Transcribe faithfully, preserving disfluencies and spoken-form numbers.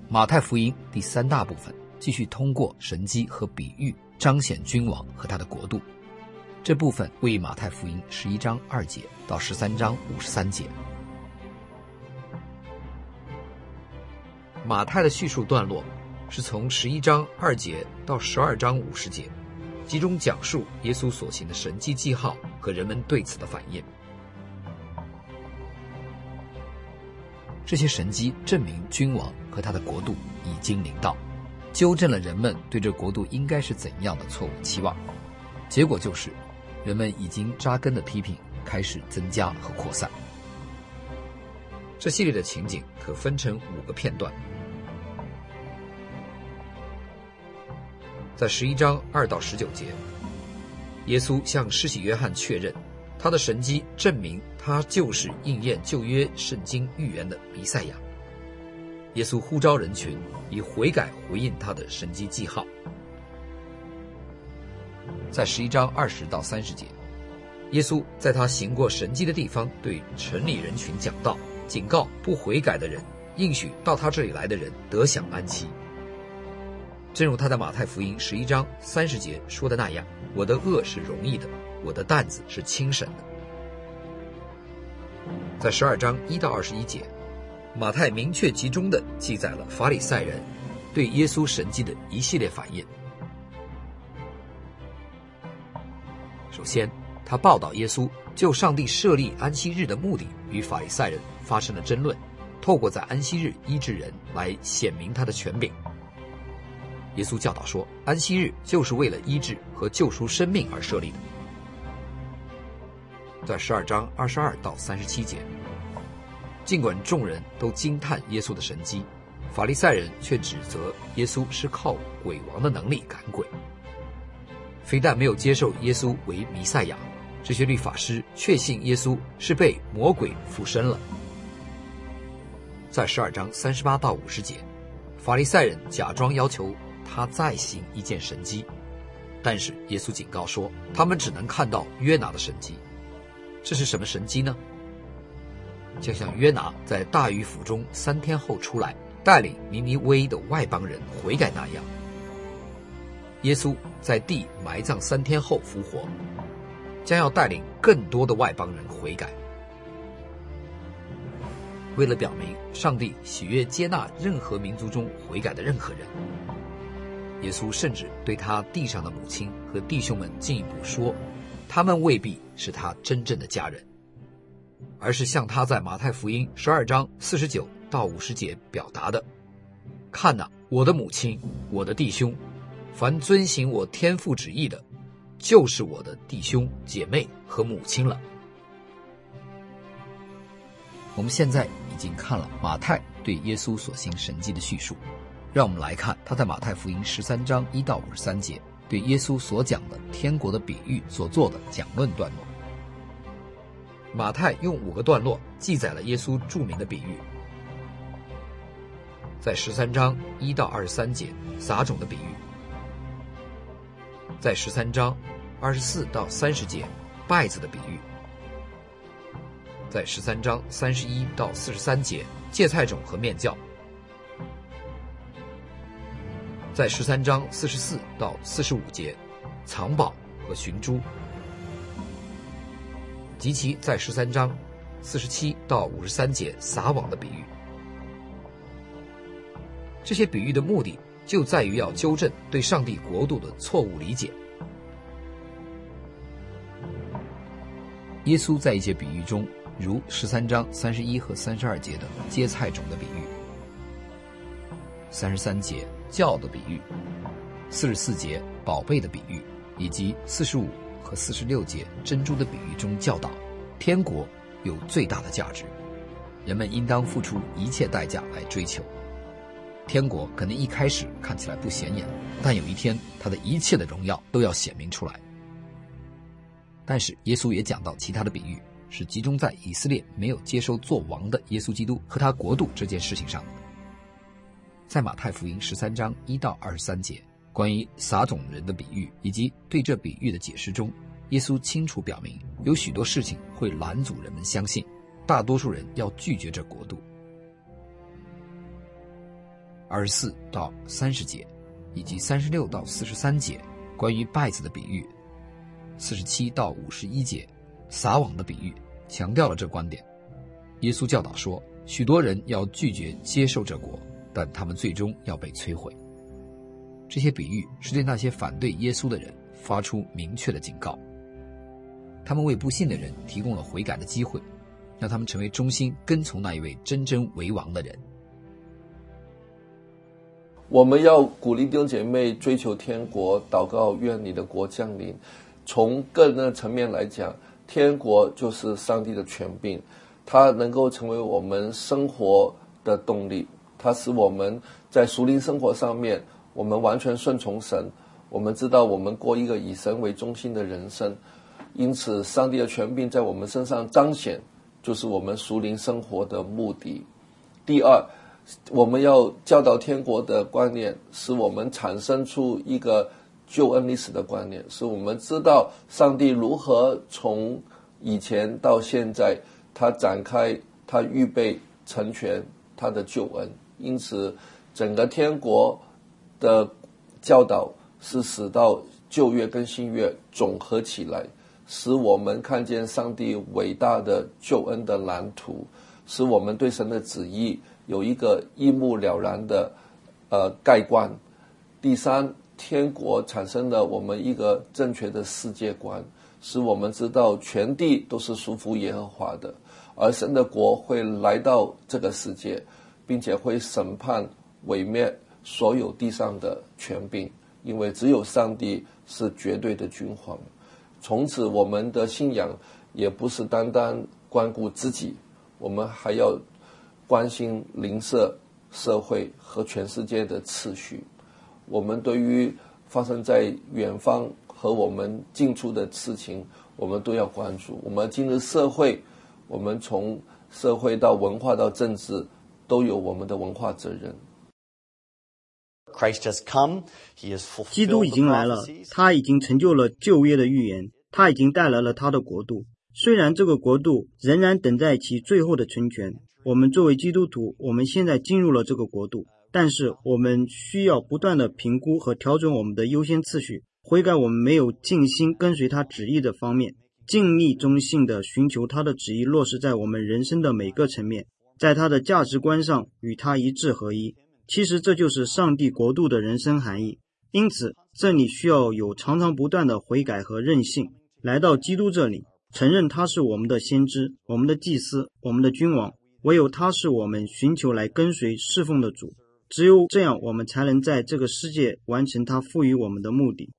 马太福音第三大部分继续通过神迹和比喻彰显君王和他的国度。这部分位于马太福音十一章二节到十三章五十三节。马太的叙述段落是从十一章二节到十二章五十节，集中讲述耶稣所行的神迹记号和人们对此的反应。这些神迹证明君王和他的国度已经临到，纠正了人们对这国度应该是怎样的错误期望。结果就是人们已经扎根的批评开始增加和扩散。这系列的情景可分成五个片段。在十一章二到十九节，耶稣向施洗约翰确认他的神迹证明他就是应验旧约圣经预言的弥赛亚。耶稣呼召人群以悔改回应他的神迹记号。在十一章二十到三十节，耶稣在他行过神迹的地方对城里人群讲道，警告不悔改的人，应许到他这里来的人得享安息。正如他在马太福音十一章三十节说的那样，我的恶是容易的，我的担子是轻省的。在十二章一到二十一节，马太明确集中地记载了法利赛人对耶稣神迹的一系列反应。首先，他报道耶稣就上帝设立安息日的目的与法利赛人发生了争论，透过在安息日医治人来显明他的权柄。耶稣教导说，安息日就是为了医治和救赎生命而设立的。在十二章二十二到三十七节，尽管众人都惊叹耶稣的神迹，法利赛人却指责耶稣是靠鬼王的能力赶鬼。非但没有接受耶稣为弥赛亚，这些律法师确信耶稣是被魔鬼附身了。在十二章三十八到五十节，法利赛人假装要求他再行一件神迹，但是耶稣警告说，他们只能看到约拿的神迹。这是什么神迹呢？就像约拿在大鱼腹中三天后出来，带领尼尼微的外邦人悔改那样，耶稣在地埋葬三天后复活，将要带领更多的外邦人悔改。为了表明上帝喜悦接纳任何民族中悔改的任何人，耶稣甚至对他地上的母亲和弟兄们进一步说，他们未必是他真正的家人，而是像他在马太福音十二章四十九到五十节表达的，看哪，我的母亲，我的弟兄，凡遵行我天父旨意的，就是我的弟兄姐妹和母亲了。我们现在已经看了马太对耶稣所行神迹的叙述，让我们来看他在马太福音十三章一到五十三节对耶稣所讲的天国的比喻所做的讲论段落。马太用五个段落记载了耶稣著名的比喻。在十三章一到二十三节撒种的比喻，在十三章二十四到三十节稗子的比喻，在十三章三十一到四十三节芥菜种和面酵，在十三章四十四到四十五节藏宝和寻珠，及其在十三章四十七到五十三节撒网的比喻。这些比喻的目的就在于要纠正对上帝国度的错误理解。耶稣在一些比喻中，如十三章三十一和三十二节的芥菜种的比喻，三十三节酵的比喻，四十四节宝贝的比喻，以及四十五和四十六节珍珠的比喻中教导，天国有最大的价值，人们应当付出一切代价来追求。天国可能一开始看起来不显眼，但有一天它的一切的荣耀都要显明出来。但是耶稣也讲到其他的比喻，是集中在以色列没有接受做王的耶稣基督和他国度这件事情上。在马太福音十三章一到二十三节关于撒种人的比喻以及对这比喻的解释中，耶稣清楚表明有许多事情会拦阻人们相信，大多数人要拒绝这国度。 二十四到三十节，以及三十六到四十三节关于稗子的比喻，四十七到五十一节撒网的比喻，强调了这观点。耶稣教导说，许多人要拒绝接受这国，但他们最终要被摧毁。这些比喻是对那些反对耶稣的人发出明确的警告，他们为不信的人提供了悔改的机会，让他们成为忠心跟从那一位真正为王的人。 我们要鼓励弟兄姐妹追求天国，祷告愿你的国降临。从个人的层面来讲，天国就是上帝的权柄，它能够成为我们生活的动力，它使我们在属灵生活上面我们完全顺从神，我们知道我们过一个以神为中心的人生，因此上帝的权柄在我们身上彰显，就是我们属灵生活的目的。第二，我们要教导天国的观念，使我们产生出一个救恩历史的观念，使我们知道上帝如何从以前到现在，他展开，他预备成全他的救恩。因此整个天国的教导是使到旧约跟新约总合起来，使我们看见上帝伟大的救恩的蓝图，使我们对神的旨意有一个一目了然的呃概观。第三，天国产生了我们一个正确的世界观，使我们知道全地都是属乎耶和华的，而神的国会来到这个世界，并且会审判毁灭所有地上的权柄，因为只有上帝是绝对的君皇。从此我们的信仰也不是单单关顾自己，我们还要关心邻舍、社会和全世界的次序。我们对于发生在远方和我们近处的事情，我们都要关注。我们进入社会，我们从社会到文化到政治，都有我们的文化责任。 基督已经来了，他已经成就了旧约的预言，他已经带来了他的国度。虽然这个国度仍然等待其最后的成全，我们作为基督徒，我们现在进入了这个国度，但是我们需要不断的评估和调整我们的优先次序，悔改我们没有尽心跟随他旨意的方面，尽力忠信的寻求他的旨意落实在我们人生的每个层面，在他的价值观上与他一致合一。其实这就是上帝国度的人生含义。因此这里需要有常常不断的悔改和韧性，来到基督这里，承认他是我们的先知，我们的祭司，我们的君王，唯有他是我们寻求来跟随侍奉的主。只有这样，我们才能在这个世界完成他赋予我们的目的。